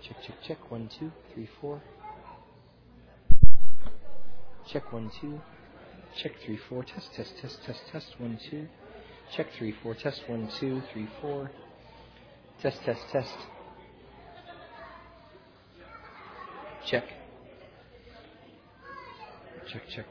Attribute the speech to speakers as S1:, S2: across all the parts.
S1: Check, check, check. 1, 2, 3, 4. Check 1, 2. Check 3, 4. Test, test, test, test, test. 1, 2. Check 3, 4. Test 1, 2, 3, 4. Test, test, test. Check. Check, check.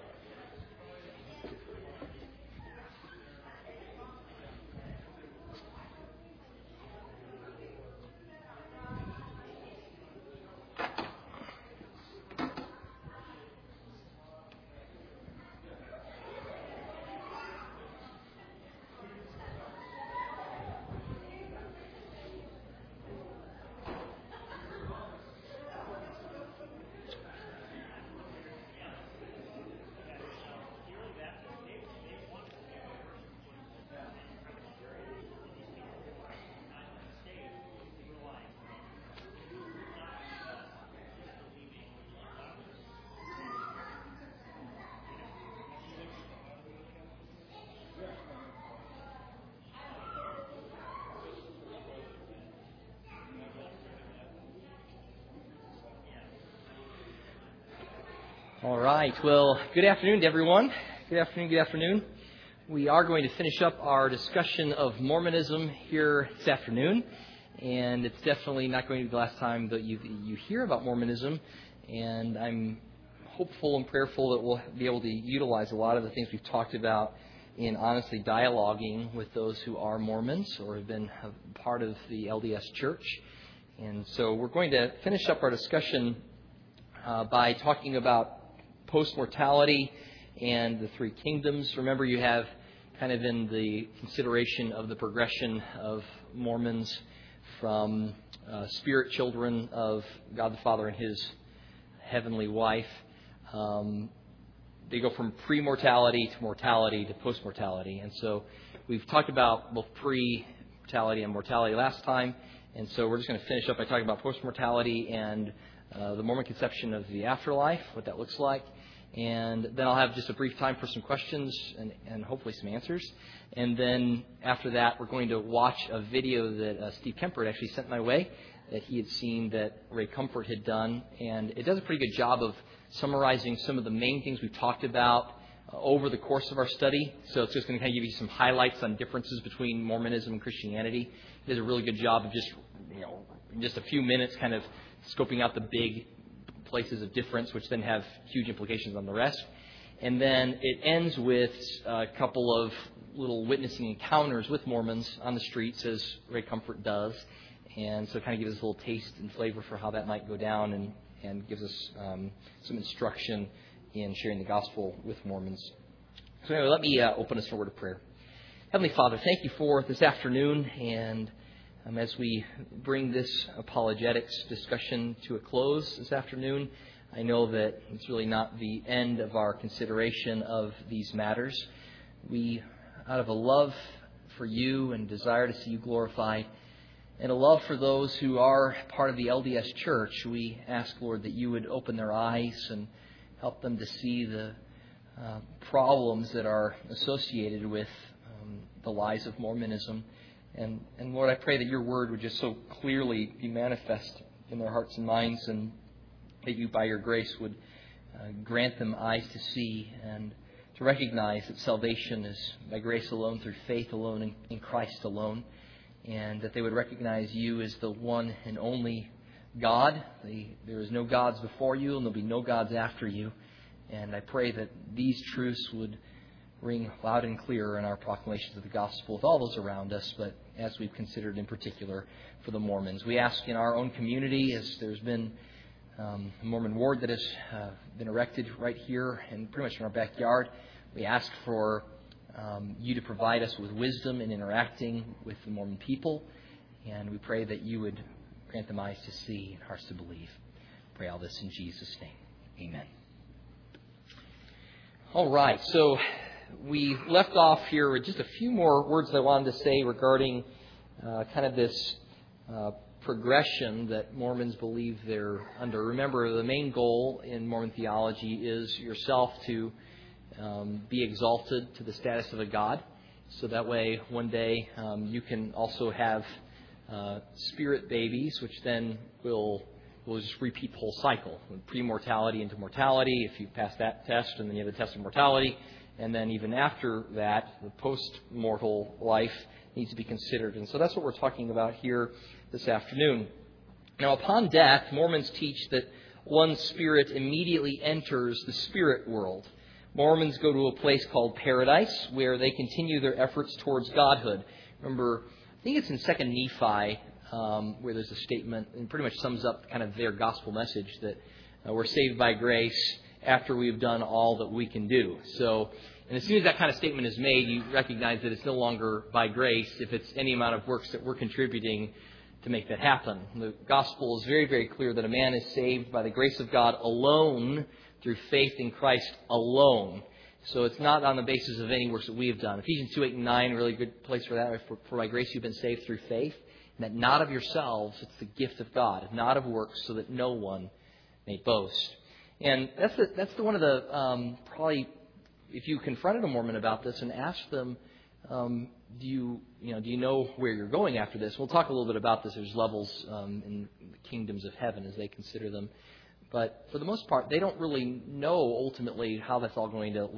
S1: All right. Well, good afternoon to everyone. Good afternoon. We are going to finish up our discussion of Mormonism here this afternoon. And it's definitely not going to be the last time that you hear about Mormonism. And I'm hopeful and prayerful that we'll be able to utilize a lot of the things we've talked about in honestly dialoguing with those who are Mormons or have been a part of the LDS Church. And so we're going to finish up our discussion by talking about post-mortality and the three kingdoms. Remember, you have kind of in the consideration of the progression of Mormons from spirit children of God the Father and His heavenly wife. They go from pre-mortality to mortality to post-mortality. And so we've talked about both pre-mortality and mortality last time. And so we're just going to finish up by talking about post-mortality and the Mormon conception of the afterlife, what that looks like. And then I'll have just a brief time for some questions and hopefully some answers. And then after that, we're going to watch a video that Steve Kemper had actually sent my way that he had seen that Ray Comfort had done. And it does a pretty good job of summarizing some of the main things we've talked about over the course of our study. So it's just going to kind of give you some highlights on differences between Mormonism and Christianity. He does a really good job of just, in just a few minutes kind of scoping out the big places of difference, which then have huge implications on the rest. And then it ends with a couple of little witnessing encounters with Mormons on the streets, as Ray Comfort does. And so it kind of gives us a little taste and flavor for how that might go down and gives us some instruction in sharing the gospel with Mormons. So anyway, let me open us in a word of prayer. Heavenly Father, thank you for this afternoon, and as we bring this apologetics discussion to a close this afternoon, I know that it's really not the end of our consideration of these matters. We, out of a love for you and desire to see you glorified, and a love for those who are part of the LDS Church, we ask, Lord, that you would open their eyes and help them to see the problems that are associated with the lies of Mormonism. And Lord, I pray that your word would just so clearly be manifest in their hearts and minds, and that you, by your grace, would grant them eyes to see and to recognize that salvation is by grace alone, through faith alone, in Christ alone, and that they would recognize you as the one and only God. There is no gods before you, and there'll be no gods after you. And I pray that these truths would ring loud and clear in our proclamations of the gospel with all those around us, but as we've considered in particular for the Mormons. We ask in our own community, as there's been a Mormon ward that has been erected right here and pretty much in our backyard, we ask for you to provide us with wisdom in interacting with the Mormon people, and we pray that you would grant them eyes to see and hearts to believe. Pray all this in Jesus' name. Amen. All right, so we left off here with just a few more words that I wanted to say regarding kind of this progression that Mormons believe they're under. Remember, the main goal in Mormon theology is yourself to be exalted to the status of a god. So that way, one day, you can also have spirit babies, which then will we'll just repeat the whole cycle. Pre-mortality into mortality, if you pass that test, and then you have the test of mortality. And then even after that, the post-mortal life needs to be considered. And so that's what we're talking about here this afternoon. Now, upon death, Mormons teach that one's spirit immediately enters the spirit world. Mormons go to a place called paradise, where they continue their efforts towards godhood. Remember, I think it's in 2 Nephi, where there's a statement, and pretty much sums up kind of their gospel message, that we're saved by grace after we've done all that we can do. So, and as soon as that kind of statement is made, you recognize that it's no longer by grace if it's any amount of works that we're contributing to make that happen. The gospel is very, very clear that a man is saved by the grace of God alone, through faith in Christ alone. So it's not on the basis of any works that we have done. Ephesians 2:8-9, really good place for that. For by grace you've been saved through faith, and that not of yourselves, it's the gift of God, not of works, so that no one may boast. And that's one of the probably, if you confronted a Mormon about this and asked them, do you know where you're going after this? We'll talk a little bit about this. There's levels in the kingdoms of heaven as they consider them. But for the most part, they don't really know ultimately how that's all going to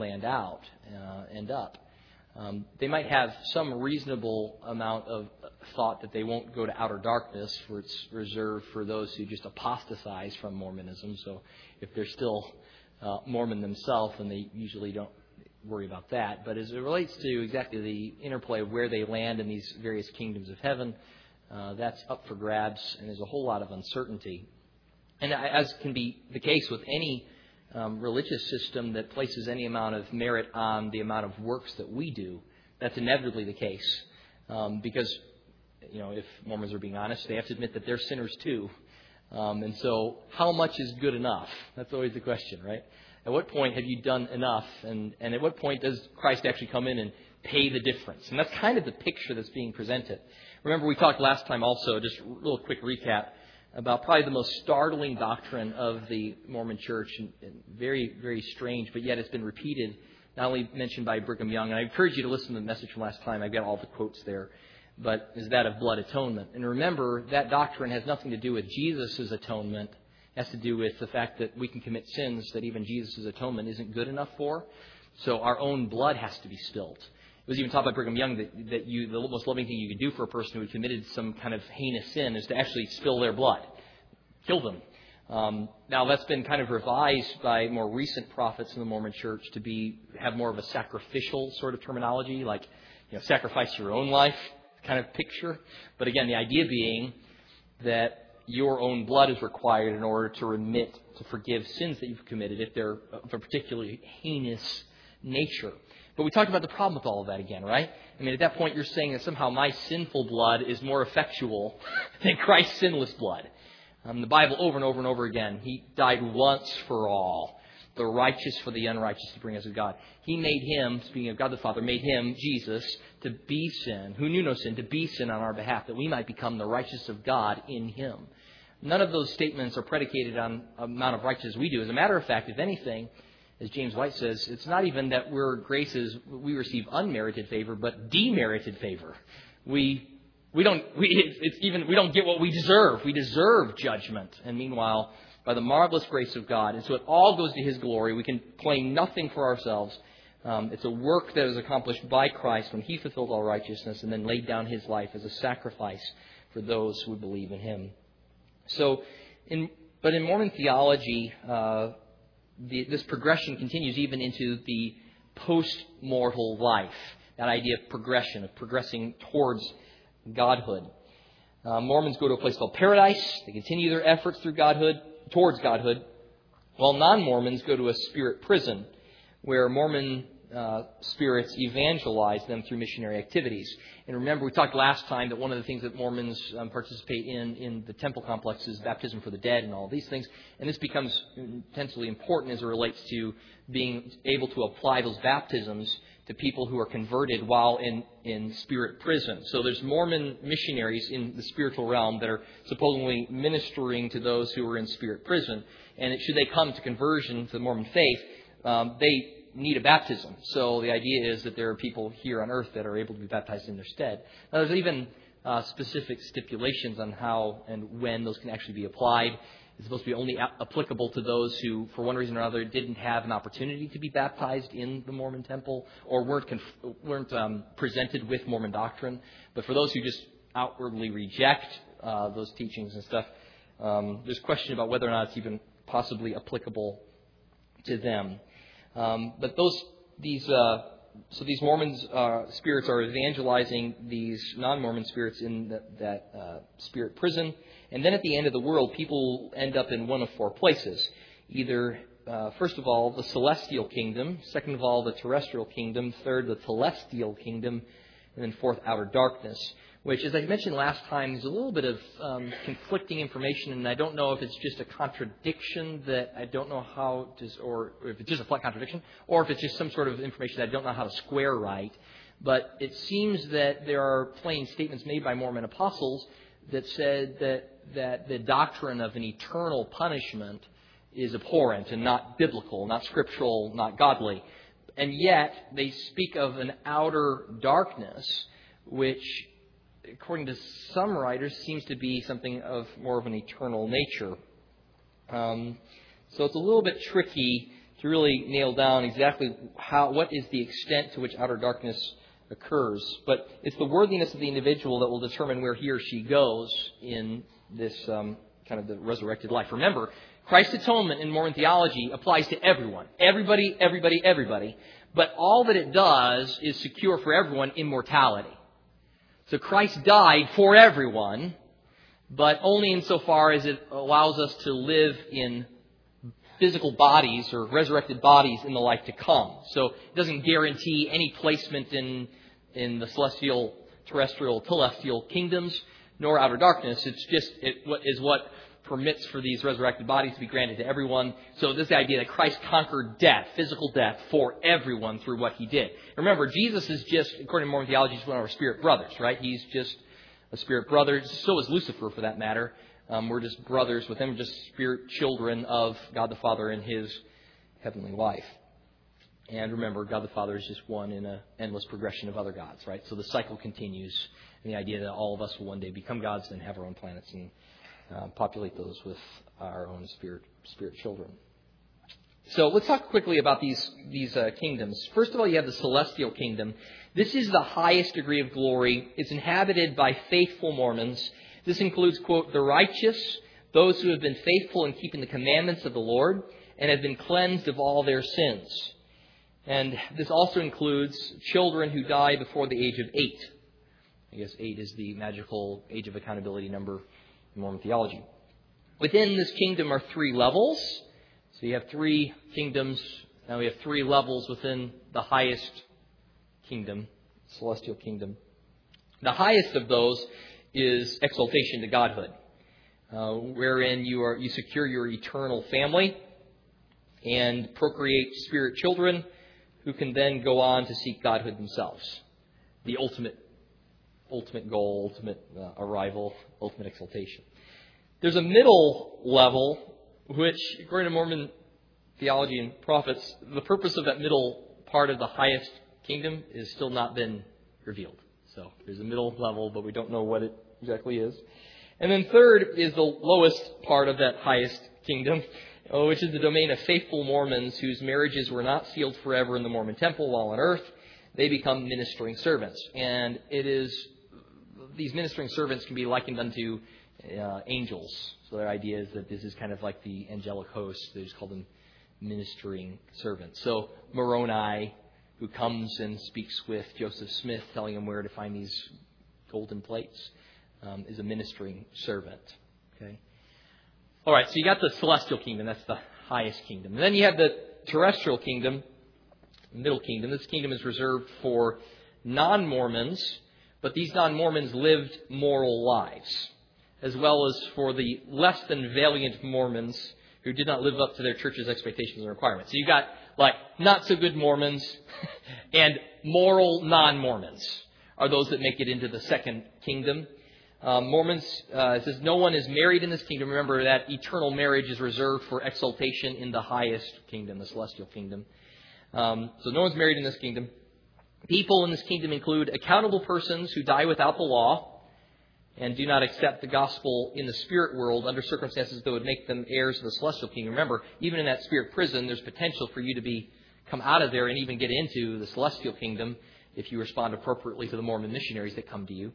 S1: end up. They might have some reasonable amount of thought that they won't go to outer darkness, for it's reserved for those who just apostatize from Mormonism. So if they're still Mormon themselves, then they usually don't worry about that. But as it relates to exactly the interplay of where they land in these various kingdoms of heaven, that's up for grabs, and there's a whole lot of uncertainty. And as can be the case with any religious system that places any amount of merit on the amount of works that we do, that's inevitably the case. Because, if Mormons are being honest, they have to admit that they're sinners too. And so how much is good enough? That's always the question, right? At what point have you done enough? And at what point does Christ actually come in and pay the difference? And that's kind of the picture that's being presented. Remember, we talked last time also, just a little quick recap, about probably the most startling doctrine of the Mormon Church, and very, very strange, but yet it's been repeated, not only mentioned by Brigham Young, and I encourage you to listen to the message from last time. I've got all the quotes there, but is that of blood atonement. And remember, that doctrine has nothing to do with Jesus' atonement. It has to do with the fact that we can commit sins that even Jesus' atonement isn't good enough for. So our own blood has to be spilt. It was even taught by Brigham Young that the most loving thing you can do for a person who had committed some kind of heinous sin is to actually spill their blood, kill them. Now that's been kind of revised by more recent prophets in the Mormon Church to have more of a sacrificial sort of terminology, like sacrifice your own life kind of picture. But again, the idea being that your own blood is required in order to forgive sins that you've committed if they're of a particularly heinous nature. But we talked about the problem with all of that again, right? I mean, at that point, you're saying that somehow my sinful blood is more effectual than Christ's sinless blood. The Bible over and over and over again, He died once for all, the righteous for the unrighteous, to bring us to God. He made Him, speaking of God the Father, made Him, Jesus, to be sin, who knew no sin, to be sin on our behalf, that we might become the righteous of God in Him. None of those statements are predicated on the amount of righteousness we do. As a matter of fact, if anything, as James White says, it's not even that we receive unmerited favor, but demerited favor. We don't get what we deserve. We deserve judgment. And meanwhile, by the marvelous grace of God, and so it all goes to His glory. We can claim nothing for ourselves. It's a work that was accomplished by Christ when He fulfilled all righteousness and then laid down His life as a sacrifice for those who believe in Him. So, but in Mormon theology, this progression continues even into the post-mortal life. That idea of progression, of progressing towards godhood. Mormons go to a place called paradise. They continue their efforts towards godhood, while non-Mormons go to a spirit prison, where Mormon spirits evangelize them through missionary activities. And remember, we talked last time that one of the things that Mormons participate in the temple complex is baptism for the dead and all these things. And this becomes intensely important as it relates to being able to apply those baptisms to people who are converted while in spirit prison. So there's Mormon missionaries in the spiritual realm that are supposedly ministering to those who are in spirit prison. And should they come to conversion to the Mormon faith, they need a baptism. So the idea is that there are people here on earth that are able to be baptized in their stead. Now, there's even specific stipulations on how and when those can actually be applied. It's supposed to be only applicable to those who, for one reason or another, didn't have an opportunity to be baptized in the Mormon temple or weren't presented with Mormon doctrine. But for those who just outwardly reject those teachings and stuff, there's question about whether or not it's even possibly applicable to them. But these Mormon spirits are evangelizing these non-Mormon spirits in that spirit prison. And then at the end of the world, people end up in one of four places. Either, first of all, the celestial kingdom. Second of all, the terrestrial kingdom. Third, the telestial kingdom. And then fourth, outer darkness. Which, as I mentioned last time, is a little bit of conflicting information. And I don't know if it's just a contradiction that I don't know how to, or if it's just a flat contradiction, or if it's just some sort of information that I don't know how to square right. But it seems that there are plain statements made by Mormon apostles that said that the doctrine of an eternal punishment is abhorrent and not biblical, not scriptural, not godly. And yet, they speak of an outer darkness, which, according to some writers, seems to be something of more of an eternal nature. So it's a little bit tricky to really nail down exactly what is the extent to which outer darkness occurs. But it's the worthiness of the individual that will determine where he or she goes in this kind of the resurrected life. Remember, Christ's atonement in Mormon theology applies to everyone. Everybody. But all that it does is secure for everyone immortality. So Christ died for everyone, but only insofar as it allows us to live in physical bodies or resurrected bodies in the life to come. So it doesn't guarantee any placement in the celestial, terrestrial, telestial kingdoms, nor outer darkness. It's just what permits for these resurrected bodies to be granted to everyone. So this idea that Christ conquered death, physical death, for everyone through what he did. Remember, Jesus is just, according to Mormon theology, he's one of our spirit brothers, right? He's just a spirit brother. So is Lucifer, for that matter. We're just brothers with him, just spirit children of God the Father and his heavenly life. And remember, God the Father is just one in an endless progression of other gods, right? So the cycle continues. And the idea that all of us will one day become gods and have our own planets and populate those with our own spirit children. So let's talk quickly about these kingdoms. First of all, you have the celestial kingdom. This is the highest degree of glory. It's inhabited by faithful Mormons. This includes, quote, the righteous, those who have been faithful in keeping the commandments of the Lord and have been cleansed of all their sins. And this also includes children who die before the age of 8. I guess 8 is the magical age of accountability number in Mormon theology. Within this kingdom are 3 levels. So you have 3 kingdoms. Now we have 3 levels within the highest kingdom, celestial kingdom. The highest of those is exaltation to godhood, wherein you secure your eternal family and procreate spirit children who can then go on to seek godhood themselves. The ultimate goal, ultimate arrival, ultimate exaltation. There's a middle level, which, according to Mormon theology and prophets, the purpose of that middle part of the highest kingdom is still not been revealed. So there's a middle level, but we don't know what it exactly is. And then third is the lowest part of that highest kingdom, which is the domain of faithful Mormons whose marriages were not sealed forever in the Mormon temple while on earth. They become ministering servants. And these ministering servants can be likened unto angels. So their idea is that this is kind of like the angelic host. They just call them ministering servants. So Moroni, who comes and speaks with Joseph Smith, telling him where to find these golden plates, is a ministering servant. Okay. All right, so you got the celestial kingdom. That's the highest kingdom. And then you have the terrestrial kingdom, middle kingdom. This kingdom is reserved for non-Mormons, but these non-Mormons lived moral lives, as well as for the less than valiant Mormons who did not live up to their church's expectations and requirements. So you got like not so good Mormons and moral non-Mormons are those that make it into the second kingdom. Mormons, it says no one is married in this kingdom. Remember that eternal marriage is reserved for exaltation in the highest kingdom, the celestial kingdom. So no one's married in this kingdom. People in this kingdom include accountable persons who die without the law, and do not accept the gospel in the spirit world under circumstances that would make them heirs of the celestial kingdom. Remember, even in that spirit prison, there's potential for you to come out of there and even get into the celestial kingdom if you respond appropriately to the Mormon missionaries that come to you.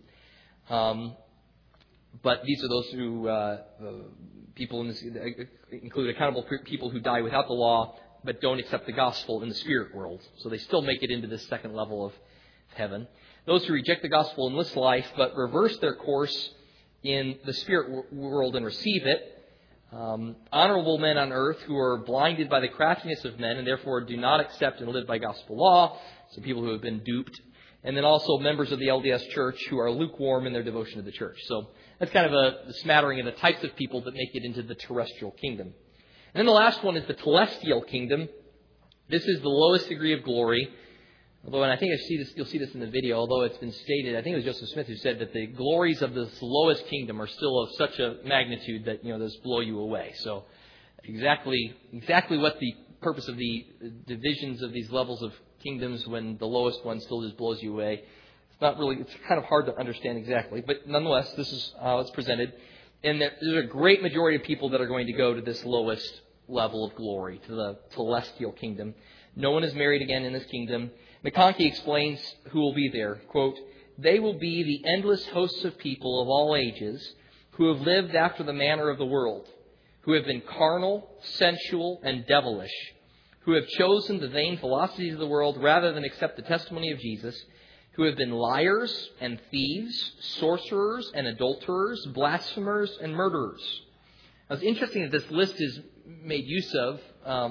S1: But these are those who people in this include accountable people who die without the law, but don't accept the gospel in the spirit world. So they still make it into this second level of heaven. Those who reject the gospel in this life, but reverse their course in the spirit world and receive it. Honorable men on earth who are blinded by the craftiness of men and therefore do not accept and live by gospel law. So people who have been duped. And then also members of the LDS Church who are lukewarm in their devotion to the church. So that's kind of a smattering of the types of people that make it into the terrestrial kingdom. And then the last one is the telestial kingdom. This is the lowest degree of glory. Although, and I think you'll see this in the video, although it's been stated, I think it was Joseph Smith who said that the glories of this lowest kingdom are still of such a magnitude that, those blow you away. So exactly what the purpose of the divisions of these levels of kingdoms when the lowest one still just blows you away. It's kind of hard to understand exactly. But nonetheless, this is how it's presented. And there's a great majority of people that are going to go to this lowest level of glory, to the celestial kingdom. No one is married again in this kingdom. McConkie explains who will be there. Quote, "They will be the endless hosts of people of all ages who have lived after the manner of the world, who have been carnal, sensual, and devilish, who have chosen the vain philosophies of the world rather than accept the testimony of Jesus, who have been liars and thieves, sorcerers and adulterers, blasphemers and murderers." Now, it's interesting that this list is made use of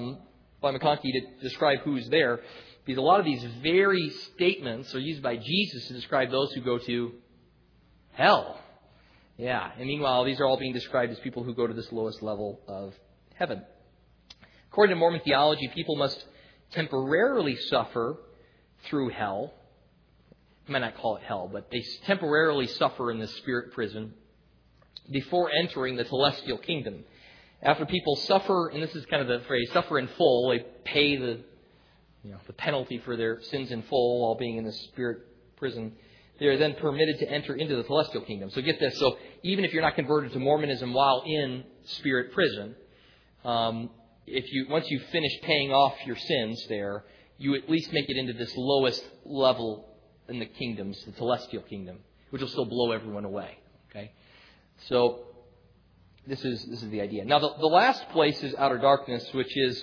S1: by McConkie to describe who's there, because a lot of these very statements are used by Jesus to describe those who go to hell. Yeah, and meanwhile, these are all being described as people who go to this lowest level of heaven. According to Mormon theology, people must temporarily suffer through hell. I might not call it hell, but they temporarily suffer in the spirit prison before entering the celestial kingdom. After people suffer, and this is kind of the phrase, suffer in full, they pay the penalty for their sins in full while being in the spirit prison, they are then permitted to enter into the celestial kingdom. So get this. So even if you're not converted to Mormonism while in spirit prison, once you finish paying off your sins there, you at least make it into this lowest level in the kingdoms, the celestial kingdom, which will still blow everyone away. Okay, so this is the idea. Now the last place is outer darkness, which is,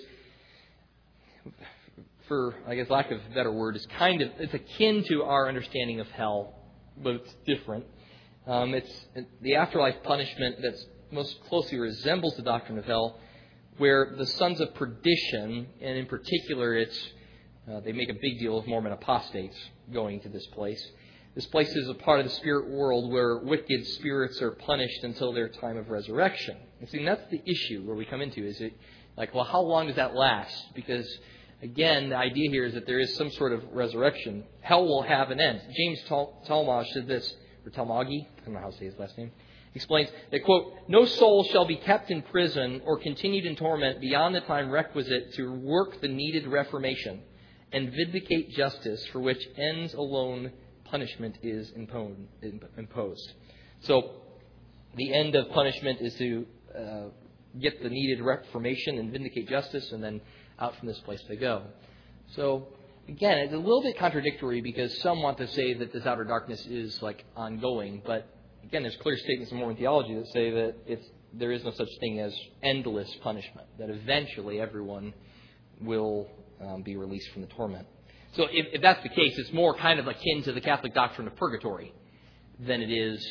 S1: for I guess lack of a better word, it's akin to our understanding of hell, but it's different. It's the afterlife punishment that most closely resembles the doctrine of hell, where the sons of perdition, and in particular, they make a big deal of Mormon apostates going to this place. This place is a part of the spirit world where wicked spirits are punished until their time of resurrection. And see, that's the issue where we come into. Is it like, well, how long does that last? Because, again, the idea here is that there is some sort of resurrection. Hell will have an end. James Talmage said this, or Talmage, I don't know how to say his last name, explains that, quote, "No soul shall be kept in prison or continued in torment beyond the time requisite to work the needed reformation and vindicate justice, for which ends alone punishment is imposed." So the end of punishment is to get the needed reformation and vindicate justice, and then out from this place they go. So again, it's a little bit contradictory, because some want to say that this outer darkness is like ongoing, but again, there's clear statements in Mormon theology that say that there is no such thing as endless punishment, that eventually everyone will be released from the torment. So if that's the case, it's more kind of akin to the Catholic doctrine of purgatory than it is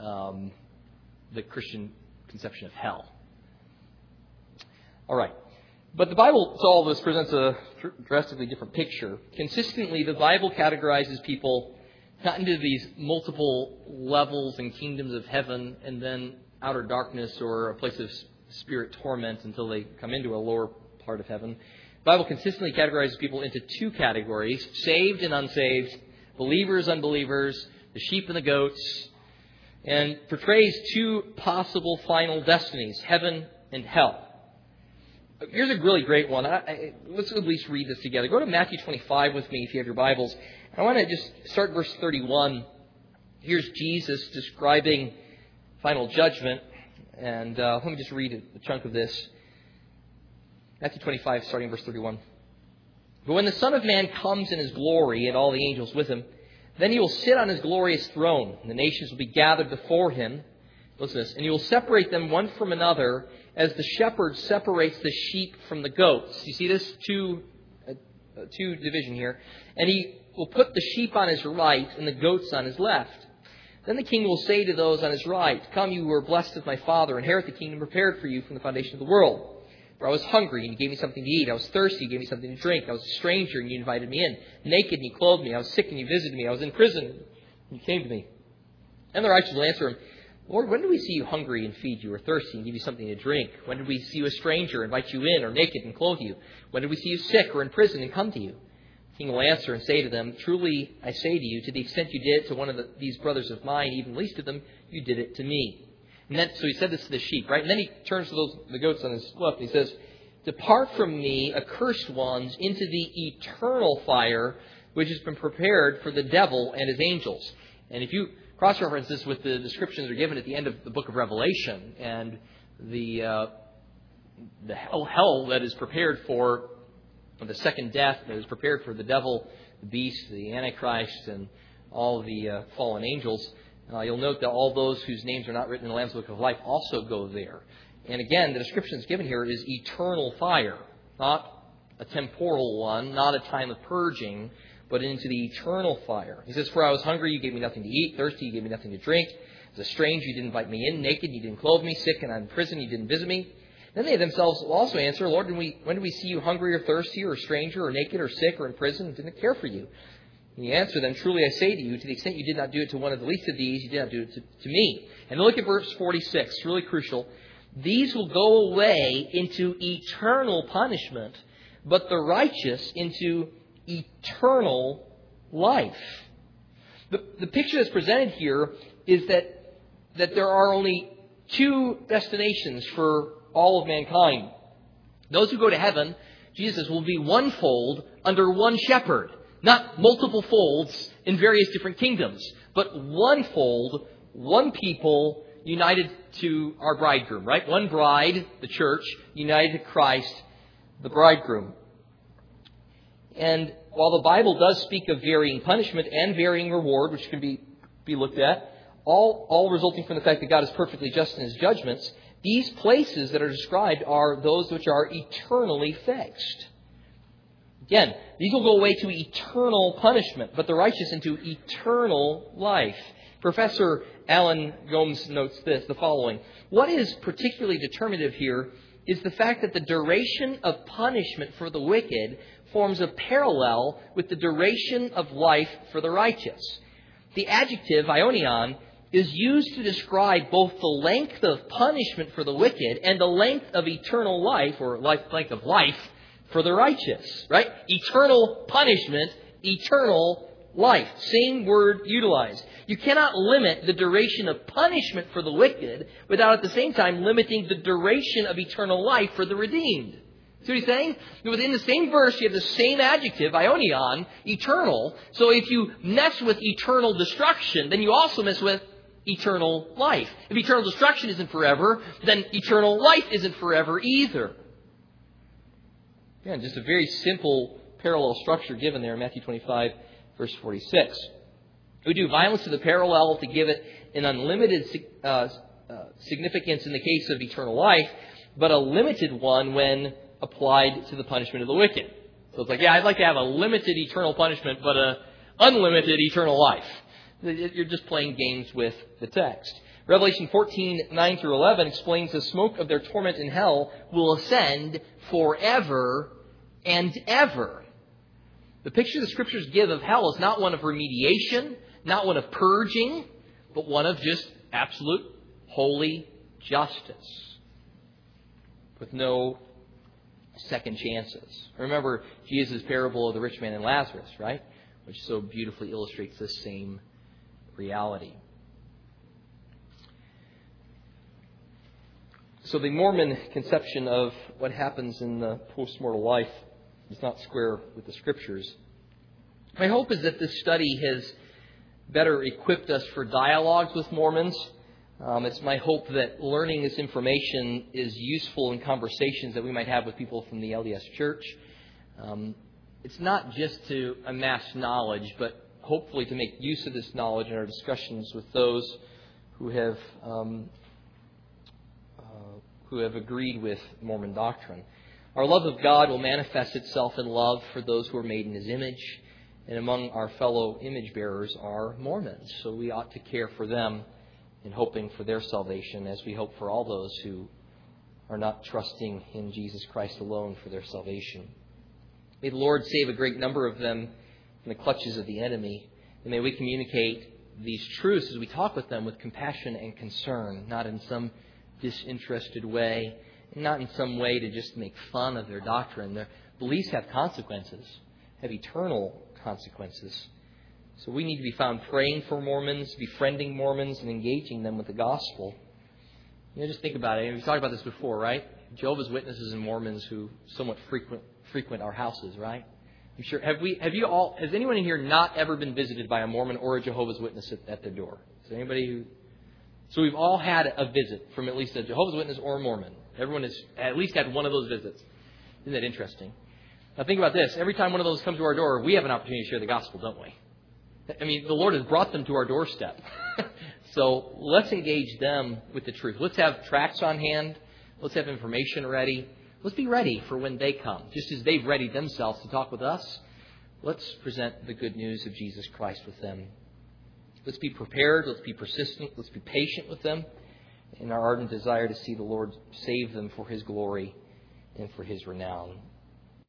S1: the Christian conception of hell. All right. But the Bible, so all of this presents a drastically different picture. Consistently, the Bible categorizes people not into these multiple levels and kingdoms of heaven and then outer darkness or a place of spirit torment until they come into a lower part of heaven. The Bible consistently categorizes people into two categories: saved and unsaved, believers, unbelievers, the sheep and the goats, and portrays two possible final destinies, heaven and hell. Here's a really great one. Let's at least read this together. Go to Matthew 25 with me if you have your Bibles. I want to just start verse 31. Here's Jesus describing final judgment. And let me just read a chunk of this. Matthew 25, starting verse 31. But when the Son of Man comes in His glory and all the angels with Him, then He will sit on His glorious throne, and the nations will be gathered before Him. Listen to this. And He will separate them one from another, as the shepherd separates the sheep from the goats. You see this two division here. And He will put the sheep on His right and the goats on His left. Then the King will say to those on His right, Come, you who are blessed of my Father, inherit the kingdom prepared for you from the foundation of the world. For I was hungry, and you gave me something to eat. I was thirsty, you gave me something to drink. I was a stranger, and you invited me in. Naked, and you clothed me. I was sick, and you visited me. I was in prison, and you came to me. And the righteous will answer Him, Lord, when did we see you hungry and feed you, or thirsty and give you something to drink? When did we see you a stranger, invite you in, or naked and clothe you? When did we see you sick or in prison and come to you? The King will answer and say to them, Truly I say to you, to the extent you did it to one of these brothers of mine, even least of them, you did it to me. And then, so He said this to the sheep, right? And then He turns to the goats on His left, and He says, Depart from me, accursed ones, into the eternal fire, which has been prepared for the devil and his angels. And if you cross-reference this with the descriptions that are given at the end of the book of Revelation, and the hell that is prepared for the second death, that is prepared for the devil, the beast, the Antichrist, and all the fallen angels, you'll note that all those whose names are not written in the Lamb's Book of Life also go there. And again, the description that's given here is eternal fire, not a temporal one, not a time of purging, but into the eternal fire. He says, For I was hungry, you gave me nothing to eat. Thirsty, you gave me nothing to drink. As a stranger, you didn't invite me in. Naked, you didn't clothe me. Sick and I'm in prison, you didn't visit me. Then they themselves will also answer, Lord, when did we see you hungry or thirsty or a stranger or naked or sick or in prison and didn't care for you? And you answer them, Truly I say to you, to the extent you did not do it to one of the least of these, you did not do it to me. And look at verse 46. It's really crucial. These will go away into eternal punishment, but the righteous into eternal life. The picture that's presented here is that there are only two destinations for all of mankind. Those who go to heaven, Jesus will be one fold under one shepherd. Not multiple folds in various different kingdoms, but one fold, one people, united to our bridegroom, right? One bride, the church, united to Christ, the bridegroom. And while the Bible does speak of varying punishment and varying reward, which can be looked at, all resulting from the fact that God is perfectly just in His judgments, these places that are described are those which are eternally fixed. Again, these will go away to eternal punishment, but the righteous into eternal life. Professor Alan Gomes notes the following. What is particularly determinative here is the fact that the duration of punishment for the wicked forms a parallel with the duration of life for the righteous. The adjective, aionion, is used to describe both the length of punishment for the wicked and the length of eternal life, or length of life, for the righteous. Right? Eternal punishment, eternal life. Same word utilized. You cannot limit the duration of punishment for the wicked without at the same time limiting the duration of eternal life for the redeemed. See what he's saying? Within the same verse, you have the same adjective, aionion, eternal. So if you mess with eternal destruction, then you also mess with eternal life. If eternal destruction isn't forever, then eternal life isn't forever either. Again, just a very simple parallel structure given there in Matthew 25, verse 46. We do violence to the parallel to give it an unlimited significance in the case of eternal life, but a limited one when applied to the punishment of the wicked. So it's like, yeah, I'd like to have a limited eternal punishment, but an unlimited eternal life. You're just playing games with the text. Revelation 14, 9 through 11 explains the smoke of their torment in hell will ascend forever and ever. The picture the Scriptures give of hell is not one of remediation, not one of purging, but one of just absolute holy justice with no second chances. Remember Jesus' parable of the rich man and Lazarus, right? Which so beautifully illustrates this same reality. So the Mormon conception of what happens in the post-mortal life does not square with the Scriptures. My hope is that this study has better equipped us for dialogues with Mormons, It's my hope that learning this information is useful in conversations that we might have with people from the LDS Church. It's not just to amass knowledge, but hopefully to make use of this knowledge in our discussions with those who have agreed with Mormon doctrine. Our love of God will manifest itself in love for those who are made in His image, and among our fellow image bearers are Mormons. So we ought to care for them in hoping for their salvation, as we hope for all those who are not trusting in Jesus Christ alone for their salvation. May the Lord save a great number of them from the clutches of the enemy, and may we communicate these truths as we talk with them with compassion and concern, not in some disinterested way, not in some way to just make fun of their doctrine. Their beliefs have consequences, have eternal consequences. So we need to be found praying for Mormons, befriending Mormons, and engaging them with the gospel. Just think about it. We've talked about this before, right? Jehovah's Witnesses and Mormons who somewhat frequent our houses, right? I'm sure. Has anyone in here not ever been visited by a Mormon or a Jehovah's Witness at their door? Is there anybody who? So we've all had a visit from at least a Jehovah's Witness or a Mormon. Everyone has at least had one of those visits. Isn't that interesting? Now think about this. Every time one of those comes to our door, we have an opportunity to share the gospel, don't we? I mean, the Lord has brought them to our doorstep. So let's engage them with the truth. Let's have tracts on hand. Let's have information ready. Let's be ready for when they come. Just as they've readied themselves to talk with us, let's present the good news of Jesus Christ with them. Let's be prepared. Let's be persistent. Let's be patient with them in our ardent desire to see the Lord save them for His glory and for His renown.